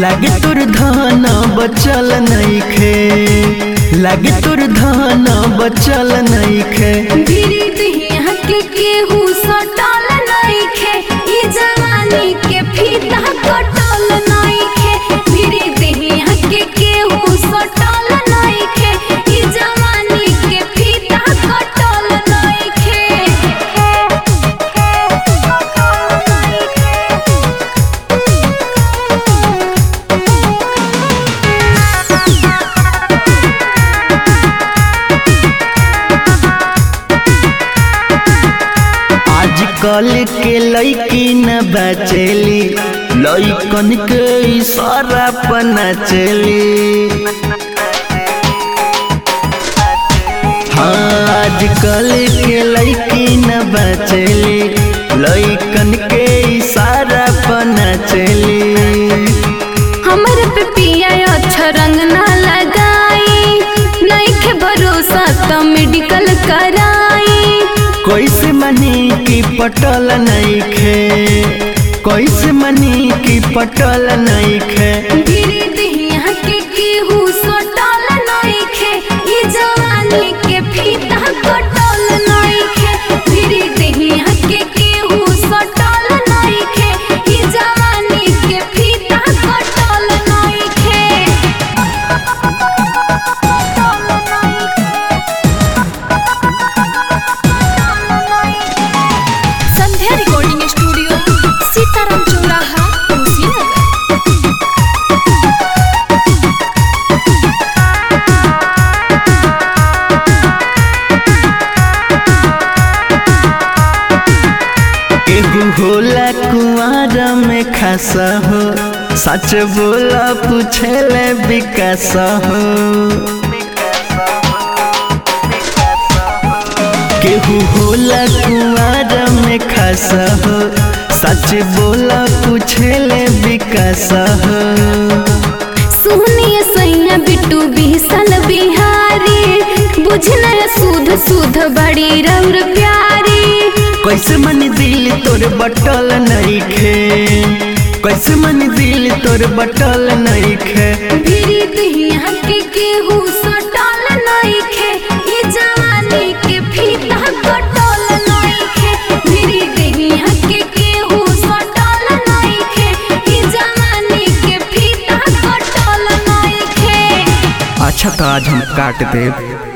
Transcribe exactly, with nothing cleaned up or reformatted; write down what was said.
लागे तोर धन बचल नइखे, लागे तोर धन बचल नइखे। भिरी दिहिया के केहू सटल नइखे, ई जवानी के फीता कटल नइखे। भिरी दिहिया के केहू सटल नइखे, ई जवानी के फीता कटल नइखे। आजकल के लइकी न बचेली, लइकन के इशारा पर नचली। हाँ आजकल के लइकी न बचेली, लइकन के इशारा पर नचली। हमर पे पिया अच्छा रंग ना लगाई, नइखे भरोसा त मेडिकल कराई। कैसे मनी की पटल नइखे, कैसे मनी की पटल नइखे। भिरी दिहिया के केहू सटल नइखे, ई जवानी के फीता कटल नइखे। भिरी दिहिया के केहू सटल नइखे, ई जवानी के फीता कटल नइखे। संध्या रिकॉर्डिंग स्टूडियो, सीताराम चौराहा, कुशीनगर। केहू होला कुआर में खासा हो, सच बोला पूछेले विकास हो। केहू होला कुआर में खासा हो, सच बोला पूछेले विकास हो। सुनिए सैया बिट्टू बिहसल बिहारी, बुझना सुध सुध बड़ी रौर प्यारी। कैसे मन दिल तोर बटल नइखे, कैसे मन दिल तोर बटल नइखे। भिरी दिहिया के केहू सटल नइखे, ई जवानी के फीता कटल नइखे। भिरी दिहिया के केहू सटल नइखे, ई जवानी के फीता कटल नइखे। अच्छा तो आज हम काट देब।